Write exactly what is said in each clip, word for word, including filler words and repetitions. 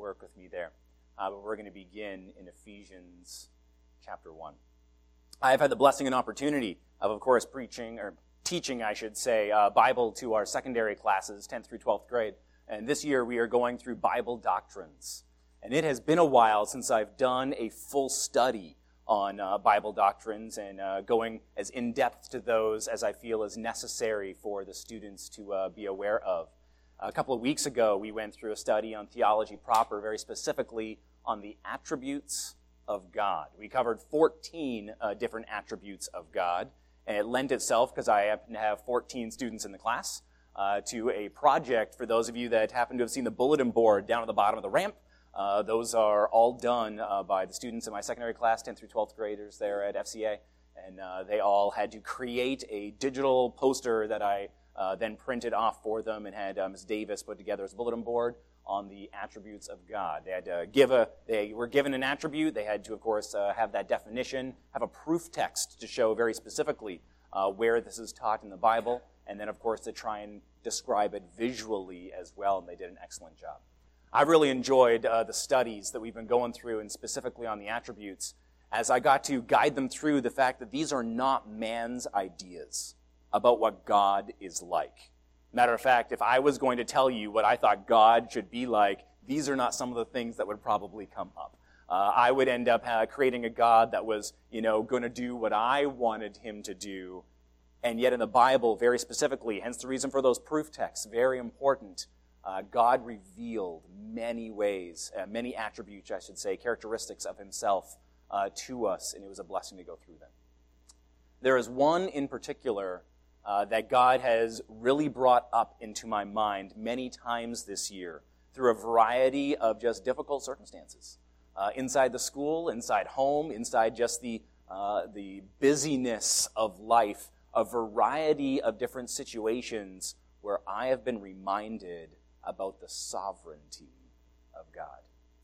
work with me there. Uh, but we're going to begin in Ephesians chapter one. I've had the blessing and opportunity of, of course, preaching, or teaching, I should say, uh, Bible to our secondary classes, tenth through twelfth grade. And this year we are going through Bible doctrines. And it has been a while since I've done a full study on uh, Bible doctrines and uh, going as in-depth to those as I feel is necessary for the students to uh, be aware of. A couple of weeks ago, we went through a study on theology proper, very specifically on the attributes of God. We covered fourteen uh, different attributes of God, and it lent itself, because I happen to have fourteen students in the class, uh, to a project for those of you that happen to have seen the bulletin board down at the bottom of the ramp. Uh, those are all done uh, by the students in my secondary class, tenth through twelfth graders there at F C A, and uh, they all had to create a digital poster that I uh, then printed off for them and had uh, Miz Davis put together as a bulletin board on the attributes of God. They had to give a, they were given an attribute, they had to, of course, uh, have that definition, have a proof text to show very specifically uh, where this is taught in the Bible, and then, of course, to try and describe it visually as well, and they did an excellent job. I've really enjoyed uh, the studies that we've been going through, and specifically on the attributes, as I got to guide them through the fact that these are not man's ideas about what God is like. Matter of fact, if I was going to tell you what I thought God should be like, these are not some of the things that would probably come up. Uh, I would end up uh, creating a God that was, you know, going to do what I wanted him to do, and yet in the Bible, very specifically, hence the reason for those proof texts, very important, Uh, God revealed many ways, uh, many attributes, I should say, characteristics of himself uh, to us, and it was a blessing to go through them. There is one in particular uh, that God has really brought up into my mind many times this year through a variety of just difficult circumstances. Uh, inside the school, inside home, inside just the, uh, the busyness of life, a variety of different situations where I have been reminded about the sovereignty of God,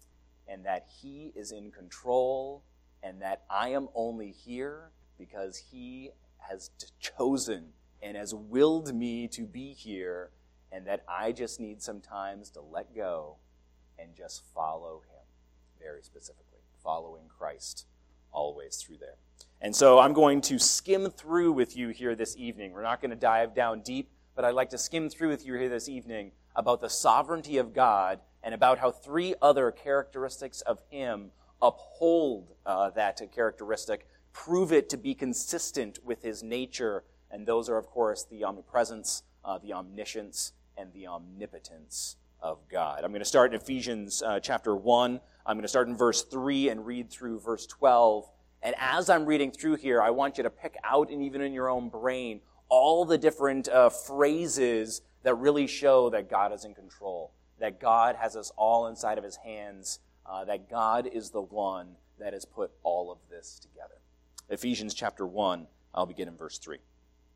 and that he is in control, and that I am only here because he has chosen and has willed me to be here, and that I just need sometimes to let go and just follow him, very specifically, following Christ always through there. And so I'm going to skim through with you here this evening. We're not going to dive down deep, but I'd like to skim through with you here this evening about the sovereignty of God and about how three other characteristics of him uphold uh, that characteristic, prove it to be consistent with his nature, and those are, of course, the omnipresence, uh, the omniscience, and the omnipotence of God. I'm going to start in Ephesians uh, chapter one. I'm going to start in verse three and read through verse twelve. And as I'm reading through here, I want you to pick out, and even in your own brain, all the different uh, phrases that really show that God is in control, that God has us all inside of his hands, uh, that God is the one that has put all of this together. Ephesians chapter one, I'll begin in verse three.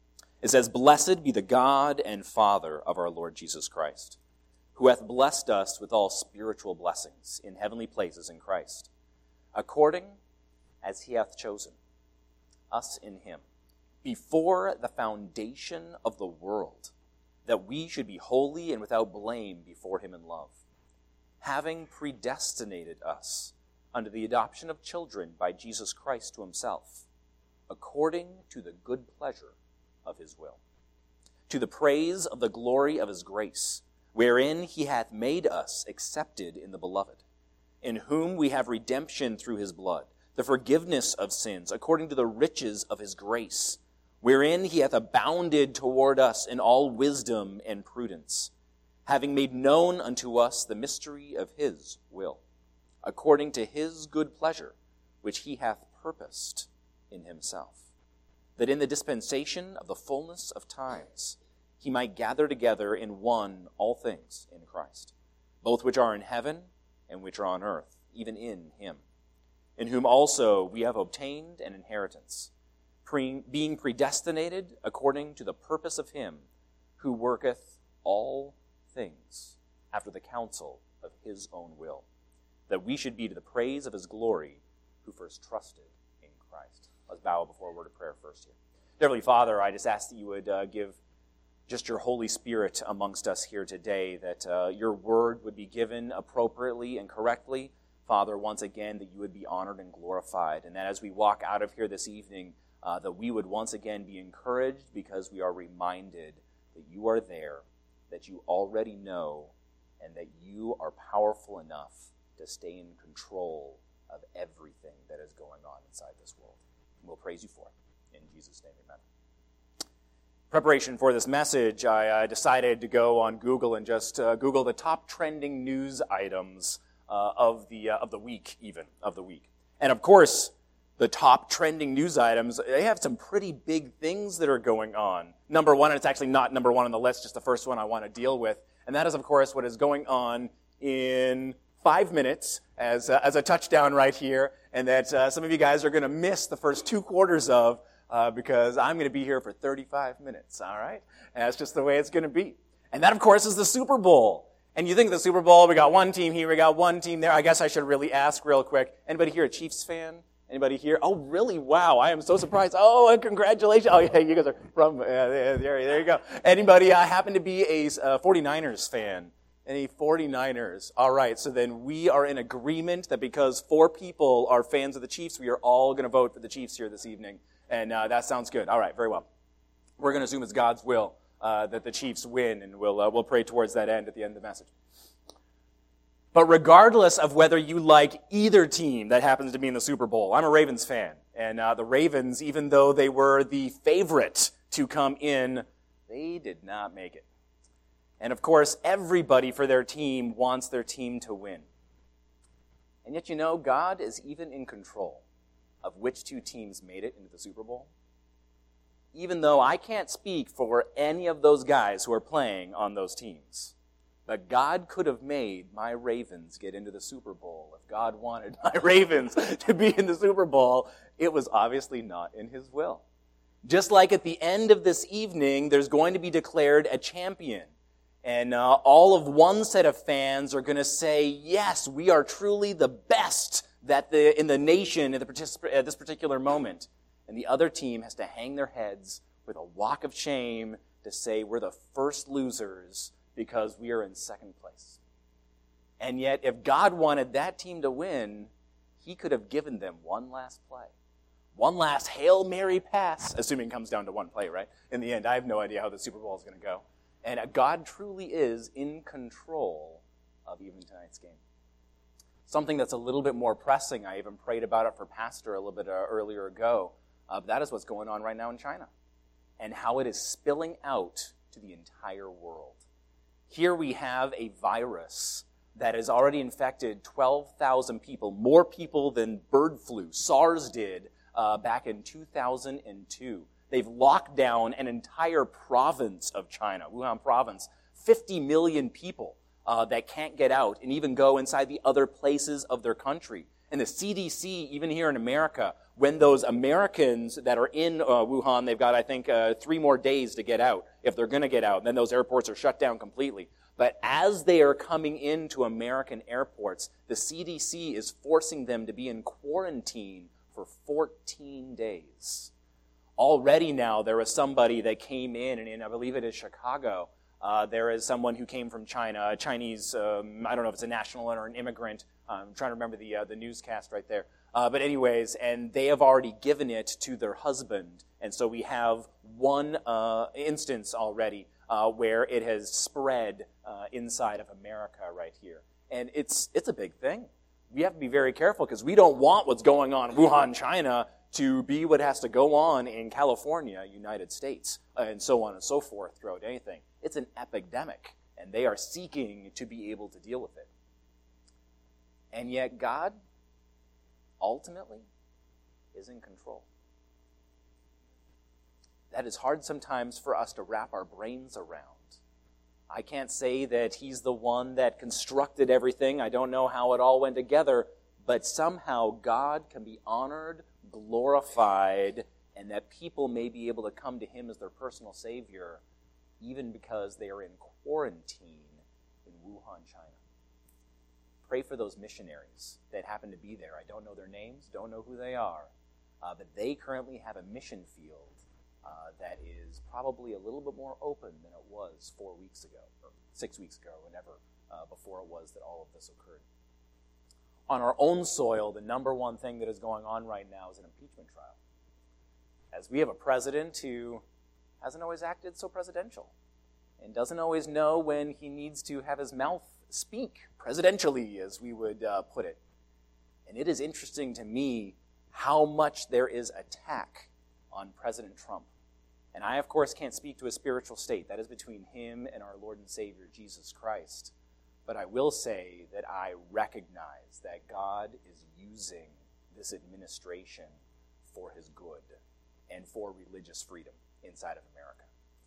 It says, "Blessed be the God and Father of our Lord Jesus Christ, who hath blessed us with all spiritual blessings in heavenly places in Christ, according as he hath chosen us in him, before the foundation of the world, that we should be holy and without blame before him in love, having predestinated us unto the adoption of children by Jesus Christ to himself, according to the good pleasure of his will, to the praise of the glory of his grace, wherein he hath made us accepted in the beloved, in whom we have redemption through his blood, the forgiveness of sins, according to the riches of his grace, wherein he hath abounded toward us in all wisdom and prudence, having made known unto us the mystery of his will, according to his good pleasure, which he hath purposed in himself, that in the dispensation of the fullness of times he might gather together in one all things in Christ, both which are in heaven and which are on earth, even in him, in whom also we have obtained an inheritance, pre- being predestinated according to the purpose of him who worketh all things after the counsel of his own will, that we should be to the praise of his glory, who first trusted in Christ." Let's bow before a word of prayer first here. Heavenly Father, I just ask that you would uh, give just your Holy Spirit amongst us here today, that uh, your word would be given appropriately and correctly. Father, once again, that you would be honored and glorified, and that as we walk out of here this evening, uh, that we would once again be encouraged because we are reminded that you are there, that you already know, and that you are powerful enough to stay in control of everything that is going on inside this world. And we'll praise you for it. In Jesus' name, amen. Preparation for this message, I uh, decided to go on Google and just uh, Google the top trending news items uh, of the uh, of the week, even of the week. And of course, the top trending news items, they have some pretty big things that are going on. Number one, and it's actually not number one on the list, just the first one I want to deal with, and that is, of course, what is going on in five minutes as uh, as a touchdown right here, and that uh, some of you guys are going to miss the first two quarters of. Uh, because I'm going to be here for thirty-five minutes, all right? And that's just the way it's going to be. And that, of course, is the Super Bowl. And you think of the Super Bowl, we got one team here, we got one team there. I guess I should really ask real quick. Anybody here a Chiefs fan? Anybody here? Oh, really? Wow, I am so surprised. Oh, and congratulations. Oh, yeah, you guys are from, uh, there, there you go. Anybody uh, happen to be a uh, 49ers fan? Any 49ers? All right, so then we are in agreement that because four people are fans of the Chiefs, we are all going to vote for the Chiefs here this evening. And uh, that sounds good. All right, very well. We're going to assume it's God's will uh, that the Chiefs win, and we'll uh, we'll pray towards that end at the end of the message. But regardless of whether you like either team that happens to be in the Super Bowl, I'm a Ravens fan. And uh, the Ravens, even though they were the favorite to come in, they did not make it. And of course, everybody for their team wants their team to win. And yet, you know, God is even in control of which two teams made it into the Super Bowl. Even though I can't speak for any of those guys who are playing on those teams. But God could have made my Ravens get into the Super Bowl. If God wanted my Ravens to be in the Super Bowl, it was obviously not in His will. Just like at the end of this evening, there's going to be declared a champion. And uh, all of one set of fans are going to say, yes, we are truly the best that the in the nation at, the particip- at this particular moment. And the other team has to hang their heads with a walk of shame to say we're the first losers because we are in second place. And yet, if God wanted that team to win, He could have given them one last play. One last Hail Mary pass, assuming it comes down to one play, right? In the end, I have no idea how the Super Bowl is going to go. And God truly is in control of even tonight's game. Something that's a little bit more pressing, I even prayed about it for Pastor a little bit uh, earlier ago, uh, that is what's going on right now in China and how it is spilling out to the entire world. Here we have a virus that has already infected twelve thousand people, more people than bird flu, SARS did uh, back in two thousand two. They've locked down an entire province of China, Wuhan province, fifty million people. Uh, that can't get out and even go inside the other places of their country. And the C D C, even here in America, when those Americans that are in uh, Wuhan, they've got, I think, uh, three more days to get out, if they're going to get out. And then those airports are shut down completely. But as they are coming into American airports, the C D C is forcing them to be in quarantine for fourteen days. Already now, there was somebody that came in, and in, I believe it is Chicago, Uh, there is someone who came from China, a Chinese, um, I don't know if it's a national or an immigrant. I'm trying to remember the uh, the newscast right there. Uh, but anyways, and they have already given it to their husband. And so we have one uh, instance already uh, where it has spread uh, inside of America right here. And it's it's a big thing. We have to be very careful because we don't want what's going on in Wuhan, China, to be what has to go on in California, United States, uh, and so on and so forth throughout anything. It's an epidemic, and they are seeking to be able to deal with it. And yet God, ultimately, is in control. That is hard sometimes for us to wrap our brains around. I can't say that He's the one that constructed everything. I don't know how it all went together, but somehow God can be honored, glorified, and that people may be able to come to Him as their personal Savior, even because they are in quarantine in Wuhan, China. Pray for those missionaries that happen to be there. I don't know their names, don't know who they are, uh, but they currently have a mission field uh, that is probably a little bit more open than it was four weeks ago, or six weeks ago, whenever uh, before it was that all of this occurred. On our own soil, the number one thing that is going on right now is an impeachment trial, as we have a president who hasn't always acted so presidential and doesn't always know when he needs to have his mouth speak presidentially, as we would uh, put it. And it is interesting to me how much there is attack on President Trump. And I, of course, can't speak to his spiritual state. That is between him and our Lord and Savior, Jesus Christ. But I will say that I recognize that God is using this administration for his good and for religious freedom inside of America.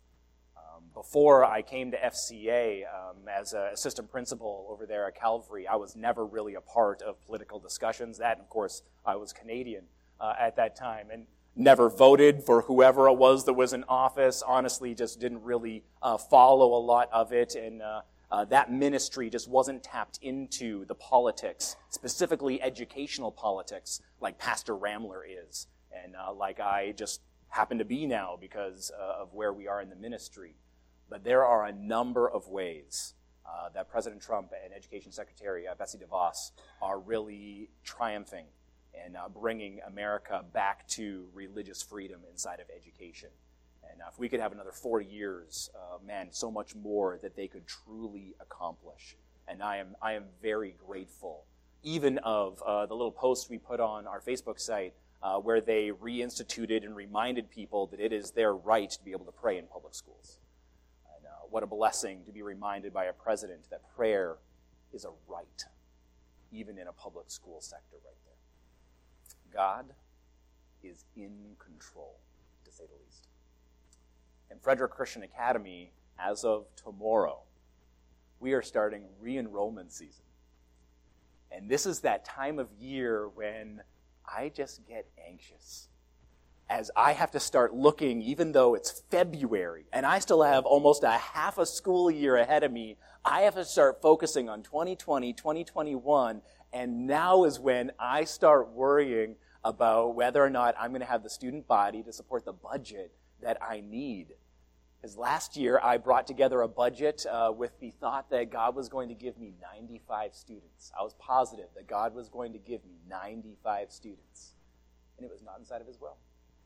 Um, before I came to F C A um, as an assistant principal over there at Calvary, I was never really a part of political discussions. That, and of course, I was Canadian uh, at that time and never voted for whoever it was that was in office. Honestly, just didn't really uh, follow a lot of it, and uh, uh, that ministry just wasn't tapped into the politics, specifically educational politics, like Pastor Ramler is, and uh, like I just happen to be now because uh, of where we are in the ministry. But there are a number of ways uh, that President Trump and Education Secretary uh, Betsy DeVos are really triumphing and uh, bringing America back to religious freedom inside of education. And uh, if we could have another four years, uh, man, so much more that they could truly accomplish. And I am I am very grateful, even of uh, the little post we put on our Facebook site uh, where they reinstituted and reminded people that it is their right to be able to pray in public schools. And uh, what a blessing to be reminded by a president that prayer is a right, even in a public school sector right there. God is in control, to say the least. In Frederick Christian Academy, as of tomorrow, we are starting re-enrollment season. And this is that time of year when I just get anxious, as I have to start looking, even though it's February, and I still have almost a half a school year ahead of me, I have to start focusing on twenty twenty, twenty twenty-one, and now is when I start worrying about whether or not I'm going to have the student body to support the budget that I need. Because last year I brought together a budget uh, with the thought that God was going to give me ninety-five students. I was positive that God was going to give me ninety-five students. And it was not inside of his will.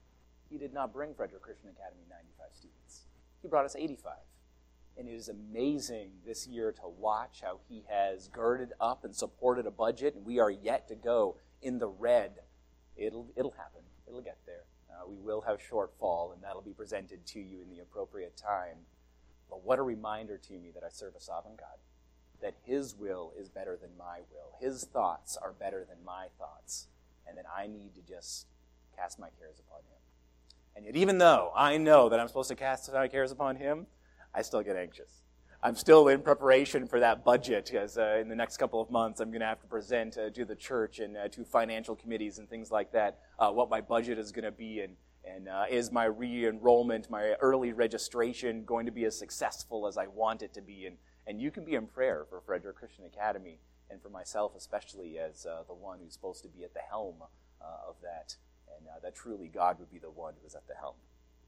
He did not bring Frederick Christian Academy ninety-five students. He brought us eighty-five. And it is amazing this year to watch how he has girded up and supported a budget, and we are yet to go in the red. It'll, it'll happen. It'll get there. Uh, we will have shortfall, and that'll be presented to you in the appropriate time. But what a reminder to me that I serve a sovereign God, that his will is better than my will. His thoughts are better than my thoughts, and that I need to just cast my cares upon him. And yet, even though I know that I'm supposed to cast my cares upon him, I still get anxious. I'm still in preparation for that budget, because uh, in the next couple of months I'm going to have to present uh, to the church and uh, to financial committees and things like that uh, what my budget is going to be, and, and uh, is my re-enrollment, my early registration going to be as successful as I want it to be. And, and you can be in prayer for Frederick Christian Academy, and for myself especially as uh, the one who's supposed to be at the helm uh, of that, and uh, that truly God would be the one who is at the helm.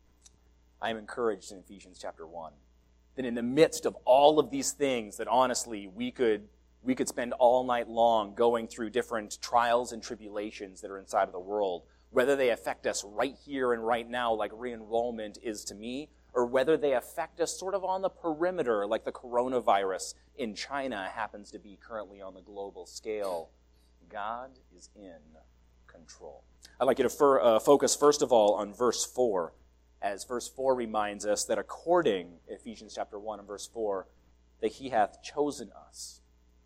I am encouraged in Ephesians chapter one. That in the midst of all of these things that honestly we could we could spend all night long going through different trials and tribulations that are inside of the world, whether they affect us right here and right now like re-enrollment is to me, or whether they affect us sort of on the perimeter like the coronavirus in China happens to be currently on the global scale, God is in control. I'd like you to fir- uh, focus first of all on verse four. As verse four reminds us that according, Ephesians chapter one and verse four, that he hath chosen us.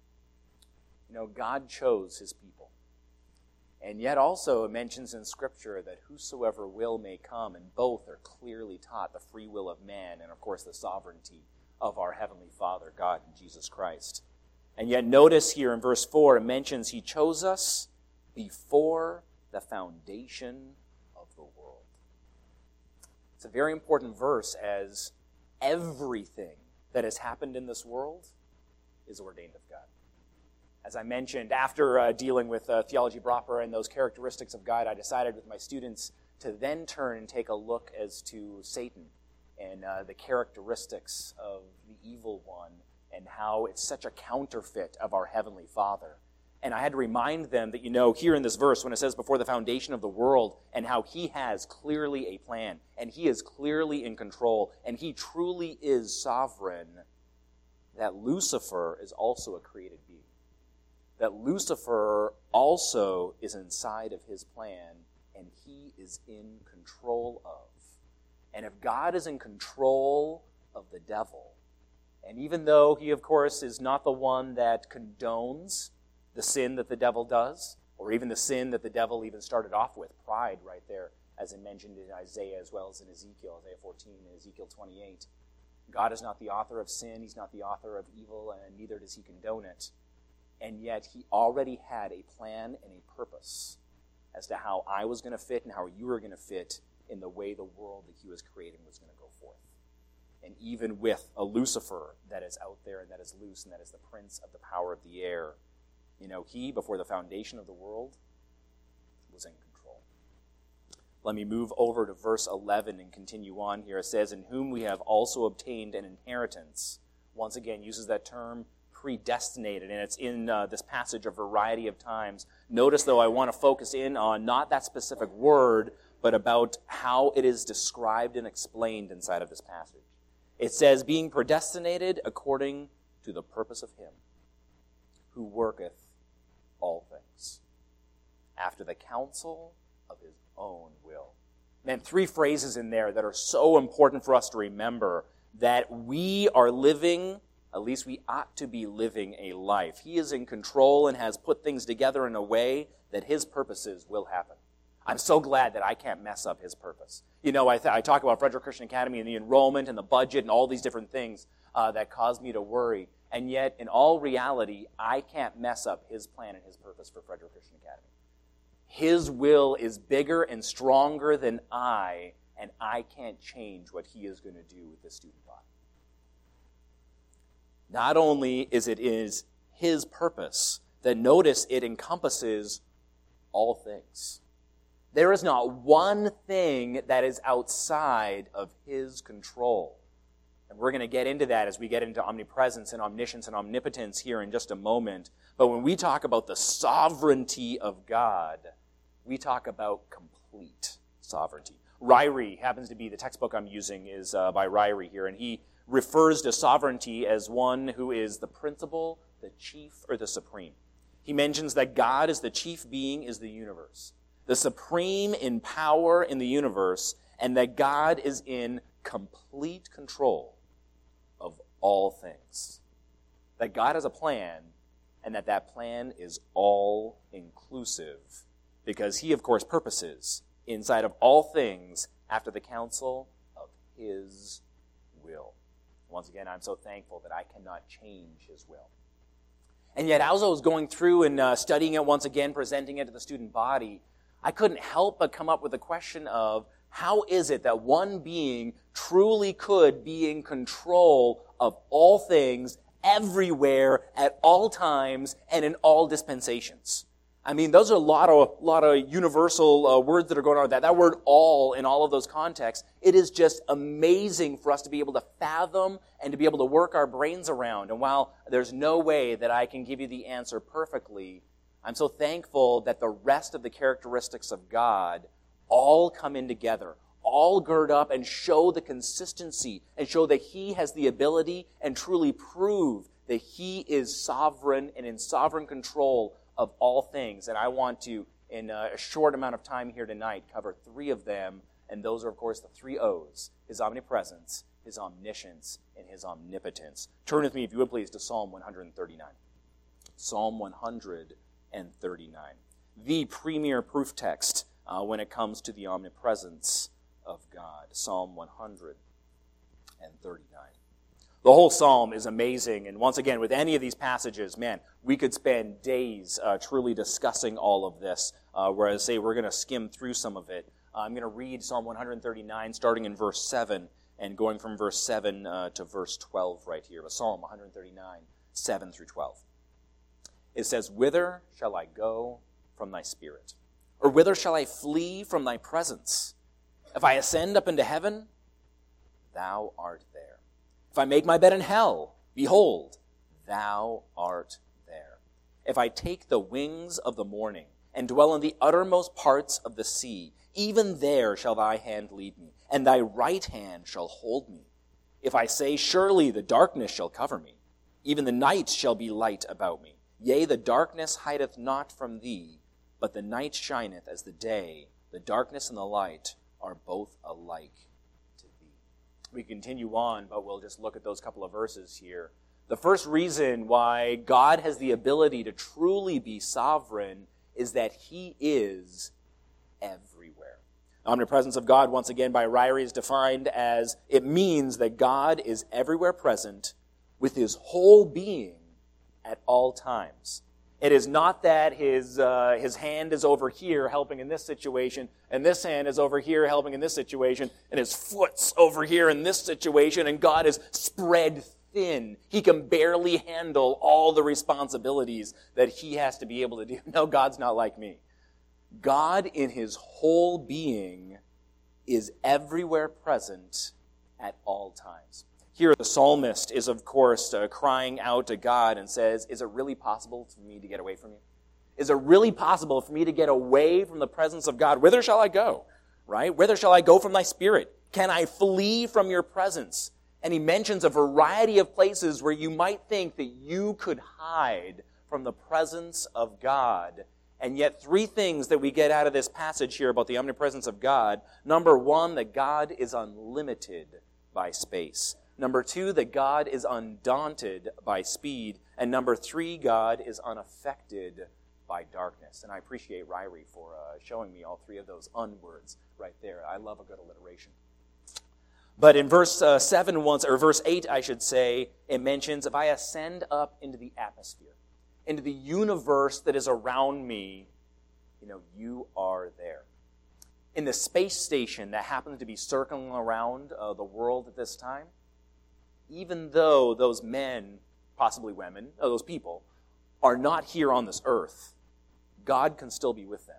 You know, God chose his people. And yet also it mentions in Scripture that whosoever will may come, and both are clearly taught the free will of man and, of course, the sovereignty of our Heavenly Father, God and Jesus Christ. And yet notice here in verse four, it mentions he chose us before the foundation of the world. It's a very important verse, as everything that has happened in this world is ordained of God. As I mentioned, after uh, dealing with uh, theology proper and those characteristics of God, I decided with my students to then turn and take a look as to Satan and uh, the characteristics of the evil one and how it's such a counterfeit of our Heavenly Father. And I had to remind them that, you know, here in this verse, when it says before the foundation of the world, and how he has clearly a plan, and he is clearly in control, and he truly is sovereign, that Lucifer is also a created being. That Lucifer also is inside of his plan, and he is in control of. And if God is in control of the devil, and even though he, of course, is not the one that condones the sin that the devil does, or even the sin that the devil even started off with, pride right there, as I mentioned in Isaiah as well as in Ezekiel, Isaiah fourteen and Ezekiel twenty-eight. God is not the author of sin, he's not the author of evil, and neither does he condone it. And yet he already had a plan and a purpose as to how I was going to fit and how you were going to fit in the way the world that he was creating was going to go forth. And even with a Lucifer that is out there and that is loose and that is the prince of the power of the air, you know, he, before the foundation of the world, was in control. Let me move over to verse eleven and continue on here. It says, in whom we have also obtained an inheritance. Once again, uses that term predestinated, and it's in uh, this passage a variety of times. Notice, though, I want to focus in on not that specific word, but about how it is described and explained inside of this passage. It says, being predestinated according to the purpose of him who worketh all things, after the counsel of his own will. Man, three phrases in there that are so important for us to remember, that we are living, at least we ought to be living a life. He is in control and has put things together in a way that his purposes will happen. I'm so glad that I can't mess up his purpose. You know, I, th- I talk about Frederick Christian Academy and the enrollment and the budget and all these different things uh, that cause me to worry. And yet, in all reality, I can't mess up his plan and his purpose for Frederick Christian Academy. His will is bigger and stronger than I, and I can't change what he is going to do with this student body. Not only is it is his purpose, that notice it encompasses all things. There is not one thing that is outside of his control. And we're going to get into that as we get into omnipresence and omniscience and omnipotence here in just a moment. But when we talk about the sovereignty of God, we talk about complete sovereignty. Ryrie happens to be, the textbook I'm using is uh, by Ryrie here, and he refers to sovereignty as one who is the principal, the chief, or the supreme. He mentions that God is the chief being, is the universe, the supreme in power in the universe, and that God is in complete control of all things. That God has a plan, and that that plan is all-inclusive, because he, of course, purposes inside of all things after the counsel of his will. Once again, I'm so thankful that I cannot change his will. And yet, as I was going through and uh, studying it once again, presenting it to the student body, I couldn't help but come up with the question of, how is it that one being truly could be in control of all things, everywhere, at all times, and in all dispensations? I mean, those are a lot of lot of universal uh, words that are going on with that. That word all in all of those contexts, it is just amazing for us to be able to fathom and to be able to work our brains around. And while there's no way that I can give you the answer perfectly, I'm so thankful that the rest of the characteristics of God all come in together, all gird up and show the consistency and show that he has the ability and truly prove that he is sovereign and in sovereign control of all things. And I want to, in a short amount of time here tonight, cover three of them. And those are, of course, the three O's: his omnipresence, his omniscience, and his omnipotence. Turn with me, if you would please, to Psalm one thirty-nine. Psalm one thirty-nine. The premier proof text uh, when it comes to the omnipresence of God. Psalm one thirty-nine. The whole psalm is amazing, and once again, with any of these passages, man, we could spend days uh, truly discussing all of this, uh, whereas, say, we're going to skim through some of it. Uh, I'm going to read Psalm one thirty-nine, starting in verse seven, and going from verse seven uh, to verse twelve right here. But Psalm one thirty-nine, seven through twelve. It says, "Whither shall I go from thy spirit? Or whither shall I flee from thy presence? If I ascend up into heaven, thou art there. If I make my bed in hell, behold, thou art there. If I take the wings of the morning and dwell in the uttermost parts of the sea, even there shall thy hand lead me, and thy right hand shall hold me. If I say, surely the darkness shall cover me, even the night shall be light about me. Yea, the darkness hideth not from thee, but the night shineth as the day. The darkness and the light are both alike to thee. We continue on, but we'll just look at those couple of verses here. The first reason why God has the ability to truly be sovereign is that he is everywhere. The omnipresence of God, once again, by Ryrie, is defined as it means that God is everywhere present with his whole being at all times. It is not that his uh, his hand is over here helping in this situation, and this hand is over here helping in this situation, and his foot's over here in this situation, and God is spread thin. He can barely handle all the responsibilities that he has to be able to do. No, God's not like me. God in his whole being is everywhere present at all times. Here, the psalmist is, of course, uh, crying out to God and says, is it really possible for me to get away from you? Is it really possible for me to get away from the presence of God? Whither shall I go? Right? Whither shall I go from thy spirit? Can I flee from your presence? And he mentions a variety of places where you might think that you could hide from the presence of God. And yet, three things that we get out of this passage here about the omnipresence of God. Number one, that God is unlimited by space. Number two, that God is undaunted by speed. And number three, God is unaffected by darkness. And I appreciate Ryrie for uh, showing me all three of those unwords right there. I love a good alliteration. But in verse uh, seven once, or verse eight, I should say, it mentions, if I ascend up into the atmosphere, into the universe that is around me, you know, you are there. In the space station that happens to be circling around uh, the world at this time, even though those men, possibly women, or those people, are not here on this earth, God can still be with them.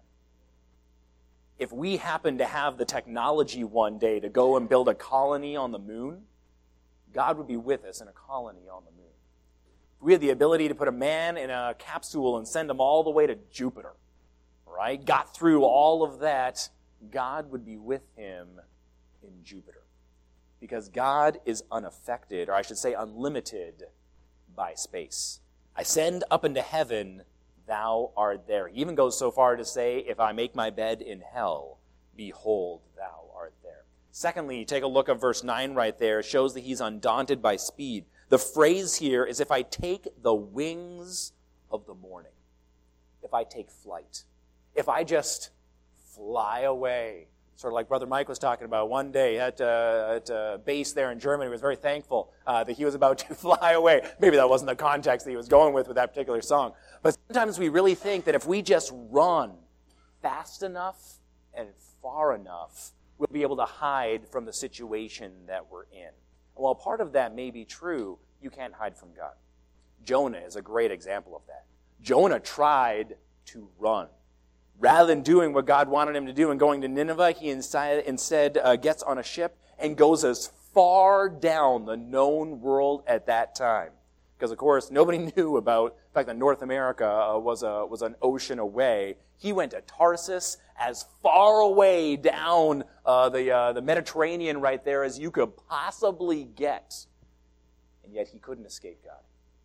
If we happen to have the technology one day to go and build a colony on the moon, God would be with us in a colony on the moon. If we had the ability to put a man in a capsule and send him all the way to Jupiter, right? Got through all of that, God would be with him in Jupiter. Because God is unaffected, or I should say unlimited, by space. I send up into heaven, thou art there. He even goes so far to say, if I make my bed in hell, behold, thou art there. Secondly, take a look at verse nine right there. It shows that he's undaunted by speed. The phrase here is, if I take the wings of the morning. If I take flight. If I just fly away. Sort of like Brother Mike was talking about one day at, uh, at a base there in Germany. He was very thankful uh, that he was about to fly away. Maybe that wasn't the context that he was going with with that particular song. But sometimes we really think that if we just run fast enough and far enough, we'll be able to hide from the situation that we're in. And while part of that may be true, you can't hide from God. Jonah is a great example of that. Jonah tried to run. Rather than doing what God wanted him to do and going to Nineveh, he instead uh, gets on a ship and goes as far down the known world at that time. Because, of course, nobody knew about the fact that North America uh, was, a, was an ocean away. He went to Tarsus, as far away down uh, the, uh, the Mediterranean right there as you could possibly get. And yet he couldn't escape God.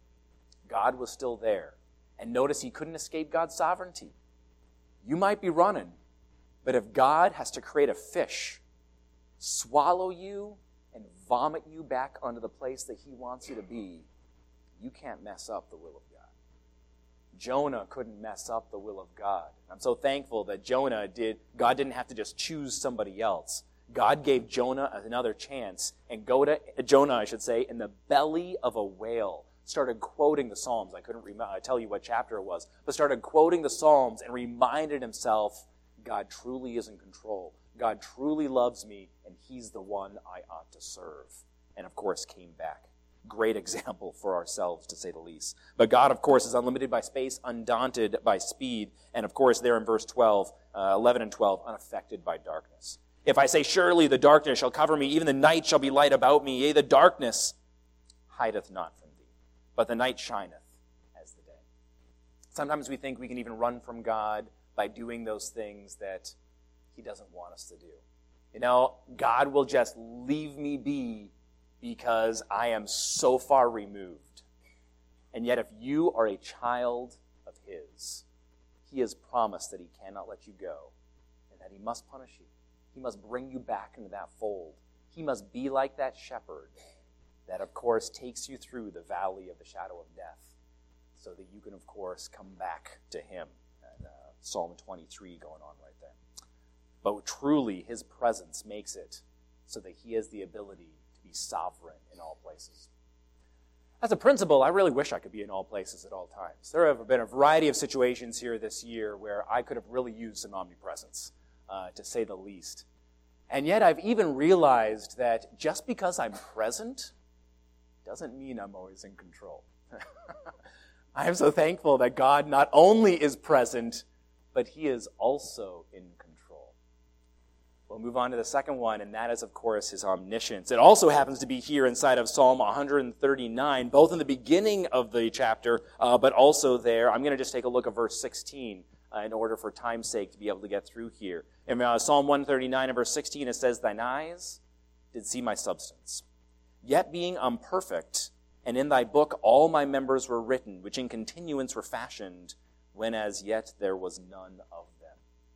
God was still there. And notice he couldn't escape God's sovereignty. You might be running, but if God has to create a fish, swallow you, and vomit you back onto the place that he wants you to be, you can't mess up the will of God. Jonah couldn't mess up the will of God. I'm so thankful that Jonah did, God didn't have to just choose somebody else. God gave Jonah another chance, and go to, Jonah, I should say, in the belly of a whale. Started quoting the Psalms. I couldn't rem- tell you what chapter it was, but started quoting the Psalms and reminded himself, God truly is in control. God truly loves me, and he's the one I ought to serve. And of course, came back. great example for ourselves, to say the least. But God, of course, is unlimited by space, undaunted by speed, and of course, there in verse twelve, uh, eleven and twelve, unaffected by darkness. If I say, surely the darkness shall cover me, even the night shall be light about me, yea, the darkness hideth not from thee, but the night shineth as the day. Sometimes we think we can even run from God by doing those things that he doesn't want us to do. You know, God will just leave me be because I am so far removed. And yet if you are a child of his, he has promised that he cannot let you go and that he must punish you. He must bring you back into that fold. He must be like that shepherd that, of course, takes you through the valley of the shadow of death so that you can, of course, come back to him. And uh, Psalm twenty-three going on right there. But truly, his presence makes it so that he has the ability to be sovereign in all places. As a principal, I really wish I could be in all places at all times. There have been a variety of situations here this year where I could have really used some omnipresence, uh, to say the least. And yet I've even realized that just because I'm present doesn't mean I'm always in control. I am so thankful that God not only is present, but he is also in control. We'll move on to the second one, and that is, of course, his omniscience. It also happens to be here inside of Psalm one thirty-nine, both in the beginning of the chapter, uh, but also there. I'm going to just take a look at verse sixteen uh, in order for time's sake to be able to get through here. In uh, Psalm one thirty-nine and verse sixteen, it says, thine eyes did see my substance, yet being imperfect, and in thy book all my members were written, which in continuance were fashioned, when as yet there was none of them.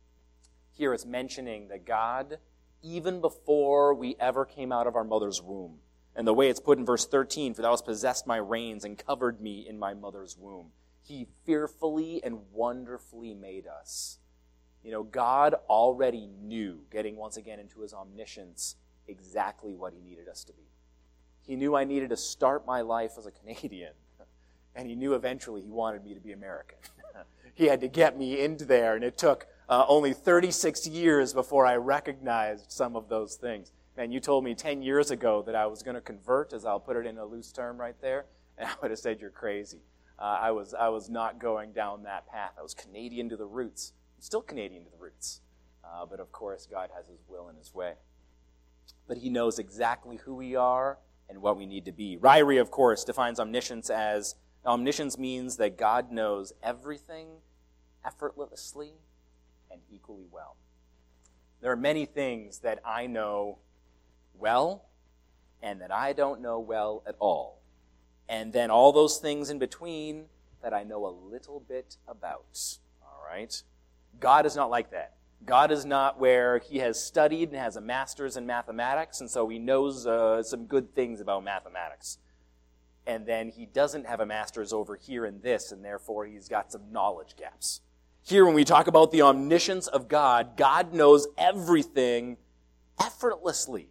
Here it's mentioning that God, even before we ever came out of our mother's womb, and the way it's put in verse thirteen, for thou hast possessed my reins and covered me in my mother's womb. He fearfully and wonderfully made us. You know, God already knew, getting once again into his omniscience, exactly what he needed us to be. He knew I needed to start my life as a Canadian, and he knew eventually he wanted me to be American. He had to get me into there, and it took uh, only thirty-six years before I recognized some of those things. Man, you told me ten years ago that I was going to convert, as I'll put it in a loose term right there, and I would have said you're crazy. Uh, I was I was not going down that path. I was Canadian to the roots. I'm still Canadian to the roots. Uh, but of course, God has his will and his way. But he knows exactly who we are and what we need to be. Ryrie, of course, defines omniscience as, omniscience means that God knows everything effortlessly and equally well. There are many things that I know well and that I don't know well at all. And then all those things in between that I know a little bit about. All right? God is not like that. God is not where he has studied and has a master's in mathematics, and so he knows uh, some good things about mathematics. And then he doesn't have a master's over here in this, and therefore he's got some knowledge gaps. Here, when we talk about the omniscience of God, God knows everything effortlessly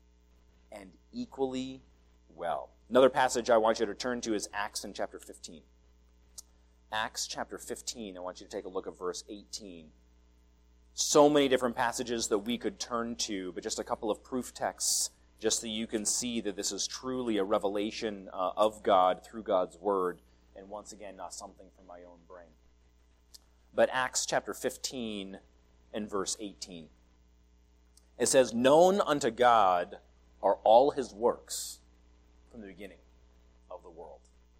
and equally well. Another passage I want you to turn to is Acts in chapter fifteen. Acts chapter fifteen, I want you to take a look at verse eighteen. So many different passages that we could turn to, but just a couple of proof texts, just so you can see that this is truly a revelation uh, of God through God's word, and once again, not something from my own brain. But Acts chapter fifteen and verse eighteen. It says, known unto God are all his works from the beginning of the world.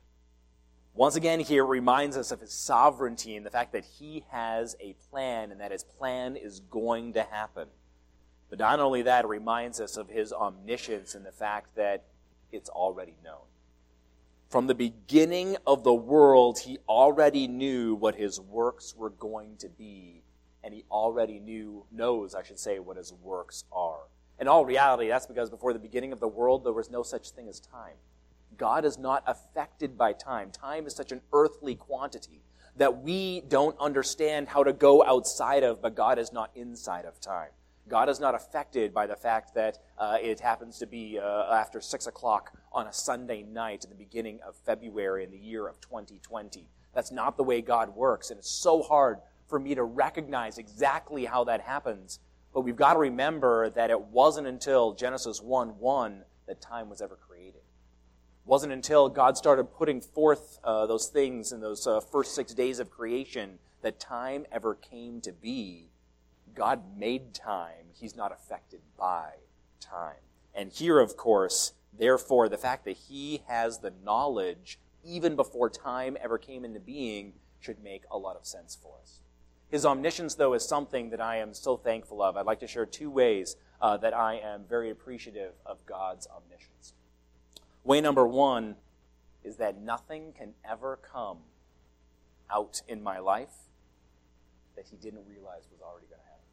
Once again, here reminds us of his sovereignty and the fact that he has a plan and that his plan is going to happen. But not only that, it reminds us of his omniscience and the fact that it's already known. From the beginning of the world, he already knew what his works were going to be, and he already knew, knows, I should say, what his works are. In all reality, that's because before the beginning of the world, there was no such thing as time. God is not affected by time. Time is such an earthly quantity that we don't understand how to go outside of, but God is not inside of time. God is not affected by the fact that uh, it happens to be uh, after six o'clock on a Sunday night at the beginning of February in the year of twenty twenty. That's not the way God works, and it's so hard for me to recognize exactly how that happens. But we've got to remember that it wasn't until Genesis one one that time was ever created. It wasn't until God started putting forth uh, those things in those uh, first six days of creation that time ever came to be. God made time. He's not affected by time. And here, of course, therefore, the fact that he has the knowledge even before time ever came into being should make a lot of sense for us. His omniscience, though, is something that I am so thankful of. I'd like to share two ways uh, that I am very appreciative of God's omniscience. Way number one is that nothing can ever come out in my life that he didn't realize was already going to happen.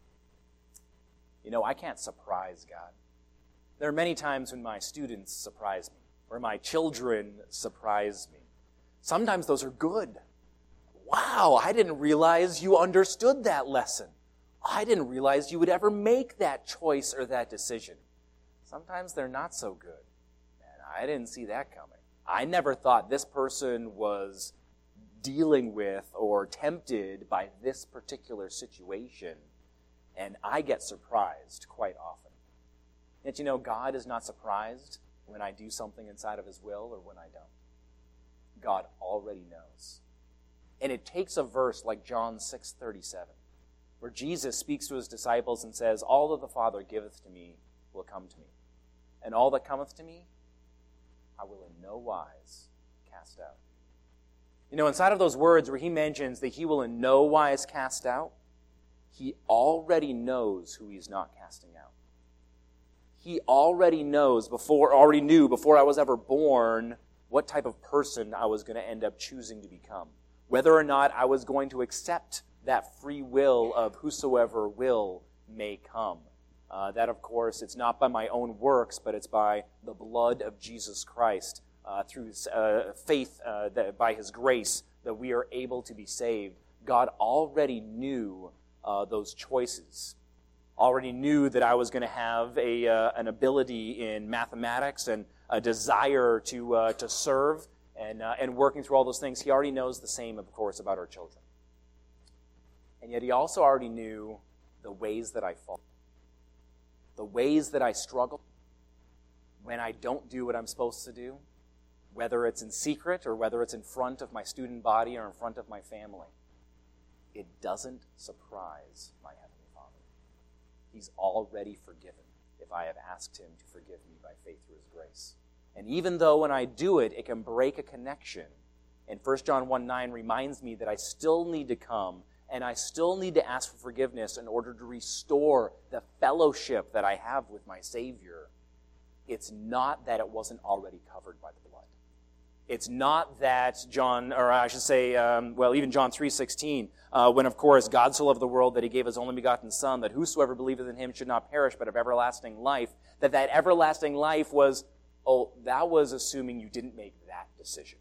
You know, I can't surprise God. There are many times when my students surprise me, or my children surprise me. Sometimes those are good. Wow, I didn't realize you understood that lesson. I didn't realize you would ever make that choice or that decision. Sometimes they're not so good. And I didn't see that coming. I never thought this person was dealing with or tempted by this particular situation. And I get surprised quite often. Yet, you know, God is not surprised when I do something inside of his will or when I don't. God already knows. And it takes a verse like John six thirty-seven, where Jesus speaks to his disciples and says, all that the Father giveth to me will come to me. And all that cometh to me, I will in no wise cast out. You know, inside of those words where he mentions that he will in no wise cast out, he already knows who he's not casting out. He already knows before, already knew before I was ever born what type of person I was going to end up choosing to become. Whether or not I was going to accept that free will of whosoever will may come. Uh, that, of course, it's not by my own works, but it's by the blood of Jesus Christ, uh, through uh, faith, uh, that by his grace, that we are able to be saved. God already knew uh, those choices. Already knew that I was going to have a uh, an ability in mathematics and a desire to uh, to serve and uh, and working through all those things. He already knows the same, of course, about our children. And yet he also already knew the ways that I fall, the ways that I struggle when I don't do what I'm supposed to do, whether it's in secret or whether it's in front of my student body or in front of my family. It doesn't surprise my Heavenly Father. He's already forgiven if I have asked him to forgive me by faith through his grace. And even though when I do it, it can break a connection, and First John one nine reminds me that I still need to come and I still need to ask for forgiveness in order to restore the fellowship that I have with my Savior. It's not that it wasn't already covered by the blood. It's not that John, or I should say, um, well, even John three sixteen, uh, when, of course, God so loved the world that he gave his only begotten Son, that whosoever believeth in him should not perish but have everlasting life, that that everlasting life was, oh, that was assuming you didn't make that decision.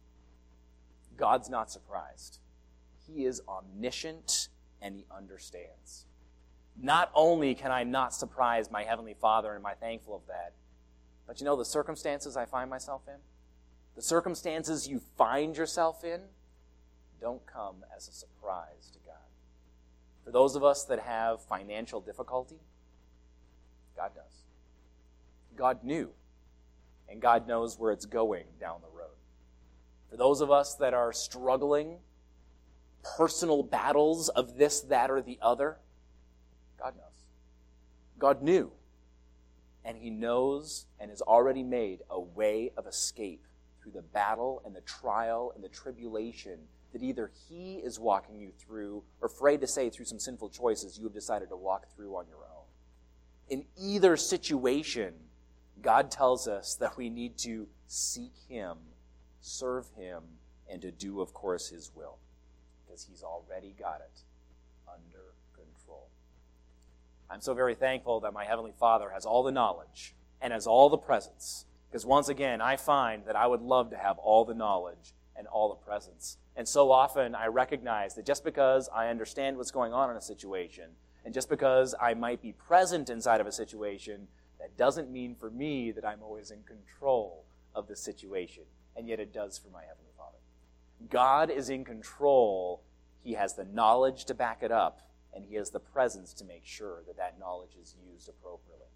God's not surprised. He is omniscient and he understands. Not only can I not surprise my Heavenly Father, and am I thankful of that, but you know the circumstances I find myself in? The circumstances you find yourself in don't come as a surprise to God. For those of us that have financial difficulty, God does. God knew, and God knows where it's going down the road. For those of us that are struggling, personal battles of this, that, or the other, God knows. God knew, and he knows and has already made a way of escape through the battle and the trial and the tribulation that either he is walking you through, or afraid to say through some sinful choices you have decided to walk through on your own. In either situation, God tells us that we need to seek him, serve him, and to do, of course, his will, because he's already got it under control. I'm so very thankful that my Heavenly Father has all the knowledge and has all the presence. Because once again, I find that I would love to have all the knowledge and all the presence. And so often I recognize that just because I understand what's going on in a situation, and just because I might be present inside of a situation, that doesn't mean for me that I'm always in control of the situation. And yet it does for my Heavenly Father. God is in control. He has the knowledge to back it up, and he has the presence to make sure that that knowledge is used appropriately.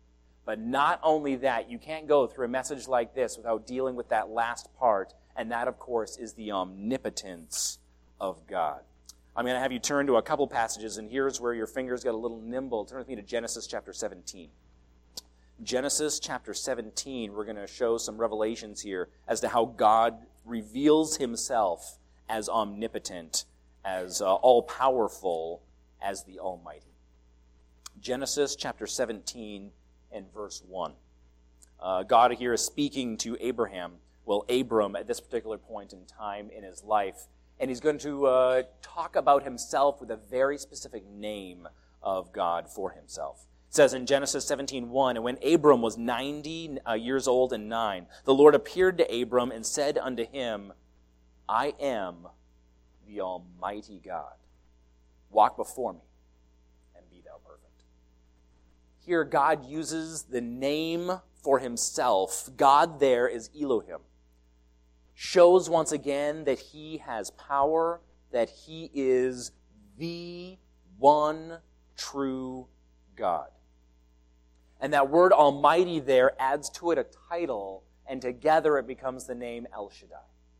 But not only that, you can't go through a message like this without dealing with that last part, and that, of course, is the omnipotence of God. I'm going to have you turn to a couple passages, and here's where your fingers get a little nimble. Turn with me to Genesis chapter seventeen. Genesis chapter seventeen, we're going to show some revelations here as to how God reveals himself as omnipotent, as uh, all-powerful, as the Almighty. Genesis chapter seventeen and verse one. Uh, God here is speaking to Abraham, well, Abram at this particular point in time in his life, and he's going to uh, talk about himself with a very specific name of God for himself. It says in Genesis seventeen one, and when Abram was ninety uh, years old and nine, the Lord appeared to Abram and said unto him, I am the Almighty God. Walk before me and be thou perfect. Here God uses the name for himself. God there is Elohim. Shows once again that he has power, that he is the one true God. And that word Almighty there adds to it a title, and together it becomes the name El Shaddai.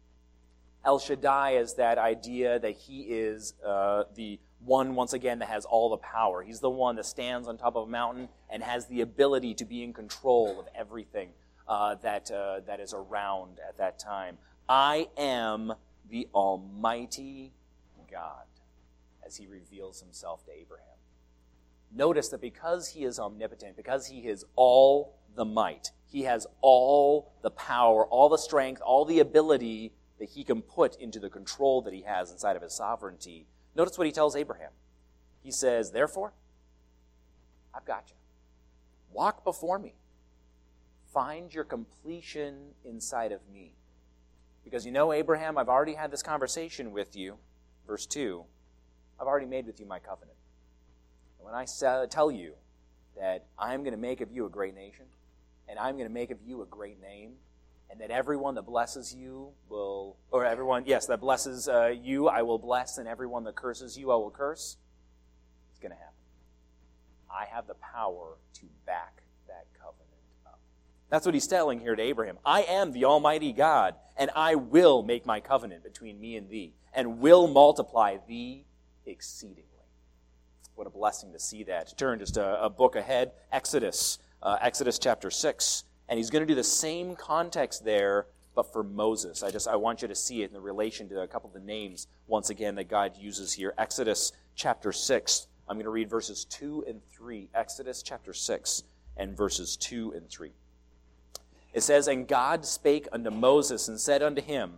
El Shaddai is that idea that he is uh, the one, once again, that has all the power. He's the one that stands on top of a mountain and has the ability to be in control of everything uh, that uh, that is around at that time. I am the Almighty God, as he reveals himself to Abraham. Notice that because he is omnipotent, because he is all the might, he has all the power, all the strength, all the ability that he can put into the control that he has inside of his sovereignty. Notice what he tells Abraham. He says, therefore, I've got you. Walk before me. Find your completion inside of me. Because you know, Abraham, I've already had this conversation with you. Verse two, I've already made with you my covenant. And when I tell you that I'm going to make of you a great nation, and I'm going to make of you a great name, and that everyone that blesses you will, or everyone, yes, that blesses uh, you, I will bless, and everyone that curses you, I will curse. It's going to happen. I have the power to back that covenant up. That's what he's telling here to Abraham. I am the Almighty God, and I will make my covenant between me and thee, and will multiply thee exceedingly. What a blessing to see that. Turn just a, a book ahead, Exodus, uh, Exodus chapter six. And he's going to do the same context there, but for Moses. I just I want you to see it in the relation to a couple of the names, once again, that God uses here. Exodus chapter six. I'm going to read verses two and three. Exodus chapter six and verses two and three. It says, And God spake unto Moses and said unto him,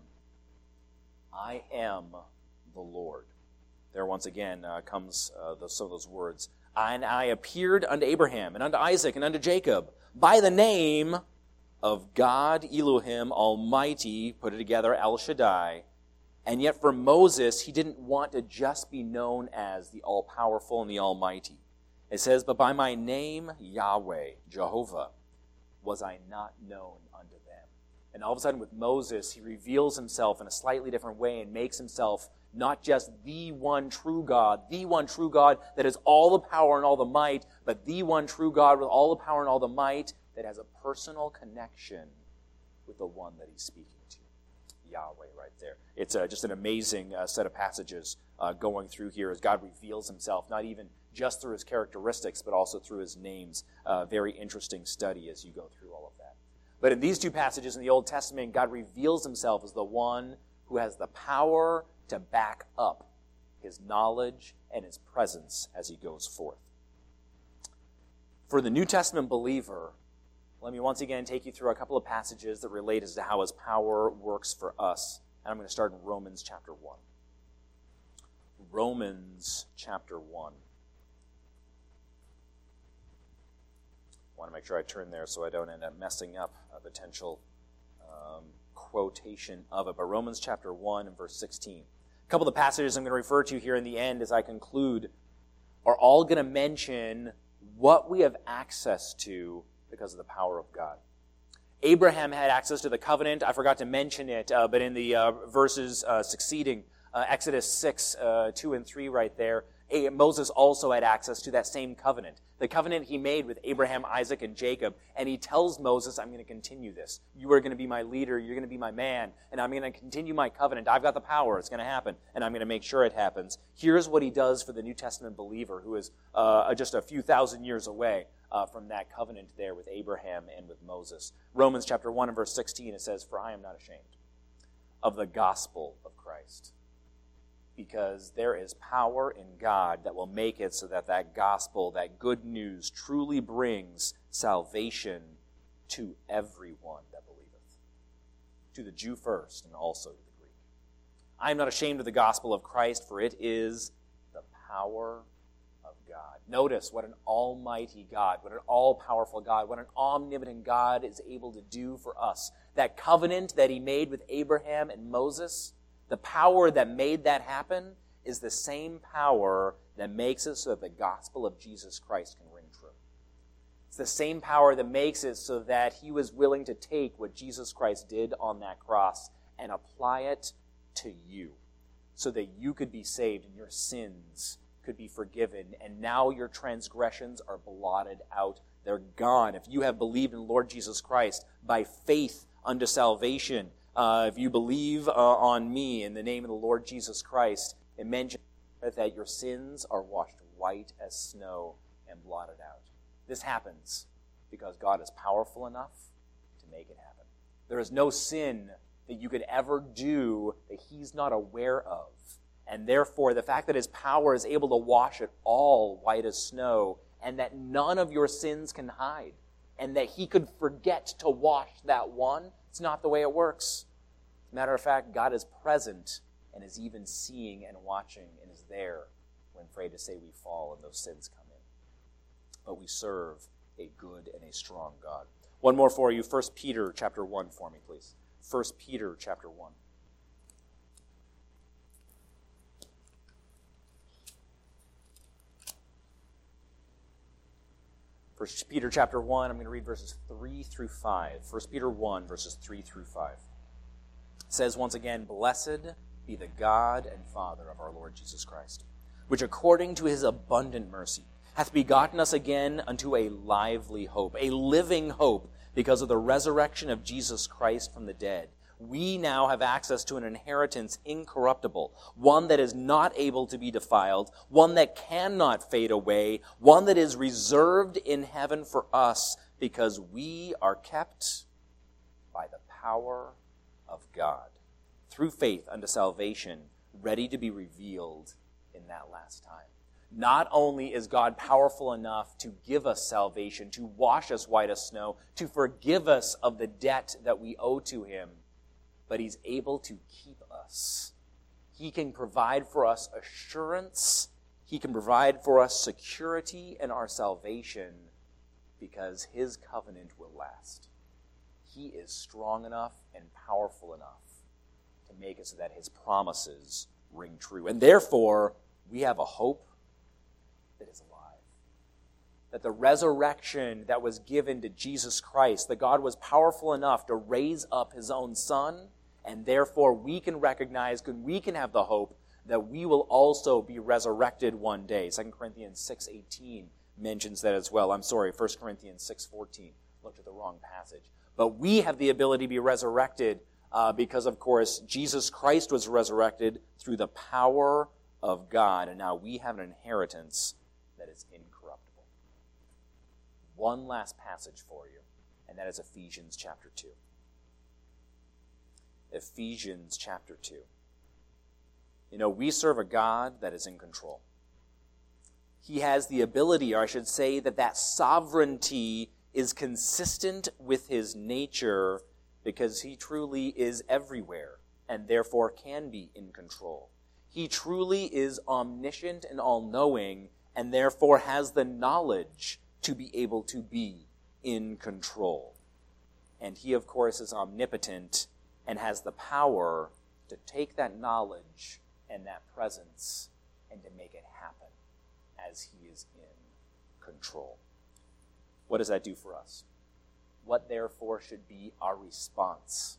I am the Lord. There once again uh, comes uh, those, some of those words. And I appeared unto Abraham and unto Isaac and unto Jacob by the name of God Elohim Almighty, put it together, El Shaddai. And yet for Moses, he didn't want to just be known as the all-powerful and the Almighty. It says, But by my name, Yahweh, Jehovah, was I not known unto them. And all of a sudden with Moses, he reveals himself in a slightly different way and makes himself not just the one true God, the one true God that has all the power and all the might, but the one true God with all the power and all the might that has a personal connection with the one that he's speaking to. Yahweh right there. It's uh, just an amazing uh, set of passages uh, going through here as God reveals himself, not even just through his characteristics, but also through his names. Uh, very interesting study as you go through all of that. But in these two passages in the Old Testament, God reveals himself as the one who has the power to back up his knowledge and his presence as he goes forth. For the New Testament believer, let me once again take you through a couple of passages that relate as to how his power works for us. And I'm going to start in Romans chapter one. Romans chapter one. I want to make sure I turn there so I don't end up messing up a potential um, quotation of it. But Romans chapter one and verse sixteen. A couple of the passages I'm going to refer to here in the end as I conclude are all going to mention what we have access to because of the power of God. Abraham had access to the covenant. I forgot to mention it, uh, but in the uh, verses uh, succeeding, Uh, Exodus six, uh, two and three right there, Moses also had access to that same covenant. The covenant he made with Abraham, Isaac, and Jacob. And he tells Moses, I'm going to continue this. You are going to be my leader. You're going to be my man. And I'm going to continue my covenant. I've got the power. It's going to happen. And I'm going to make sure it happens. Here's what he does for the New Testament believer who is uh, just a few thousand years away uh, from that covenant there with Abraham and with Moses. Romans chapter one and verse sixteen, it says, For I am not ashamed of the gospel of Christ, because there is power in God that will make it so that that gospel, that good news, truly brings salvation to everyone that believeth, to the Jew first and also to the Greek. I am not ashamed of the gospel of Christ, for it is the power of God. Notice what an almighty God, what an all-powerful God, what an omnipotent God is able to do for us. That covenant that he made with Abraham and Moses, the power that made that happen is the same power that makes it so that the gospel of Jesus Christ can ring true. It's the same power that makes it so that he was willing to take what Jesus Christ did on that cross and apply it to you, so that you could be saved and your sins could be forgiven, and now your transgressions are blotted out. They're gone. If you have believed in Lord Jesus Christ by faith unto salvation, Uh, if you believe uh, on me in the name of the Lord Jesus Christ, it mentions that your sins are washed white as snow and blotted out. This happens because God is powerful enough to make it happen. There is no sin that you could ever do that he's not aware of. And therefore, the fact that his power is able to wash it all white as snow, and that none of your sins can hide, and that he could forget to wash that one, it's not the way it works. As a matter of fact, God is present and is even seeing and watching and is there when, afraid to say, we fall and those sins come in. But we serve a good and a strong God. One more for you. First Peter chapter one for me, please. First Peter chapter one. First Peter chapter one, I'm going to read verses three through five. First Peter one, verses three through five. It says once again, Blessed be the God and Father of our Lord Jesus Christ, which according to his abundant mercy hath begotten us again unto a lively hope, a living hope, because of the resurrection of Jesus Christ from the dead. We now have access to an inheritance incorruptible, one that is not able to be defiled, one that cannot fade away, one that is reserved in heaven for us, because we are kept by the power of God, through faith unto salvation, ready to be revealed in that last time. Not only is God powerful enough to give us salvation, to wash us white as snow, to forgive us of the debt that we owe to him, but he's able to keep us. He can provide for us assurance. He can provide for us security in our salvation because his covenant will last. He is strong enough and powerful enough to make it so that his promises ring true. And therefore, we have a hope that is alive. That the resurrection that was given to Jesus Christ, that God was powerful enough to raise up his own Son, and therefore we can recognize, we can have the hope that we will also be resurrected one day. Second Corinthians six eighteen mentions that as well. I'm sorry, First Corinthians six fourteen. Looked at the wrong passage. But we have the ability to be resurrected uh, because, of course, Jesus Christ was resurrected through the power of God, and now we have an inheritance that is incorruptible. One last passage for you, and that is Ephesians chapter two. Ephesians chapter two. You know, we serve a God that is in control. He has the ability, or I should say that that sovereignty is consistent with his nature because he truly is everywhere and therefore can be in control. He truly is omniscient and all-knowing and therefore has the knowledge to be able to be in control. And he, of course, is omnipotent and has the power to take that knowledge and that presence and to make it happen as he is in control. What does that do for us? What, therefore, should be our response to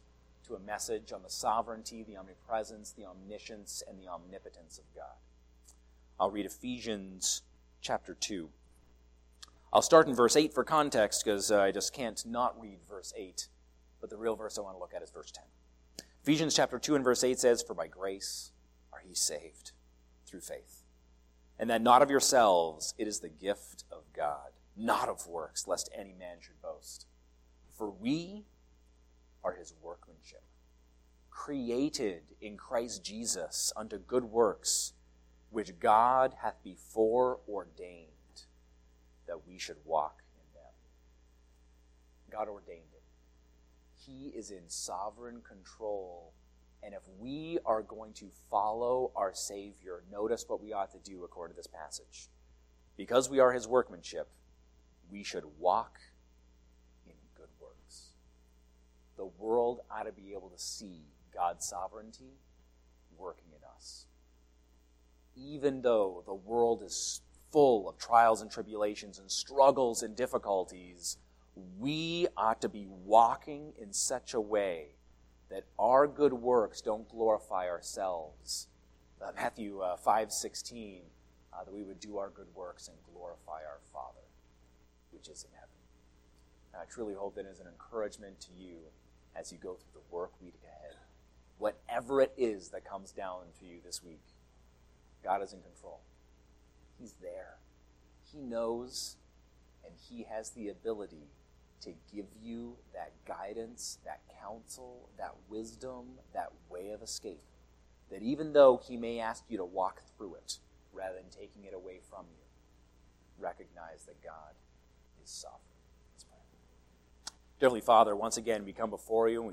to a message on the sovereignty, the omnipresence, the omniscience, and the omnipotence of God. I'll read Ephesians chapter two. I'll start in verse eight for context, because uh, I just can't not read verse eight. But the real verse I want to look at is verse ten. Ephesians chapter two and verse eight says, "For by grace are ye saved, through faith. And that not of yourselves, it is the gift of God, not of works, lest any man should boast. For we are his workmanship, created in Christ Jesus unto good works, which God hath before ordained that we should walk in them." God ordained it. He is in sovereign control. And if we are going to follow our Savior, notice what we ought to do according to this passage. Because we are his workmanship, we should walk in good works. The world ought to be able to see God's sovereignty working in us. Even though the world is full of trials and tribulations and struggles and difficulties, we ought to be walking in such a way that our good works don't glorify ourselves. Uh, Matthew uh, five sixteen, uh, that we would do our good works and glorify our Father, which is in heaven. And I truly hope that is an encouragement to you as you go through the work week ahead. Whatever it is that comes down to you this week, God is in control. He's there. He knows, and he has the ability to give you that guidance, that counsel, that wisdom, that way of escape. That even though he may ask you to walk through it, rather than taking it away from you, recognize that God is sovereign. Let's pray. Dear Heavenly Father, once again we come before you and we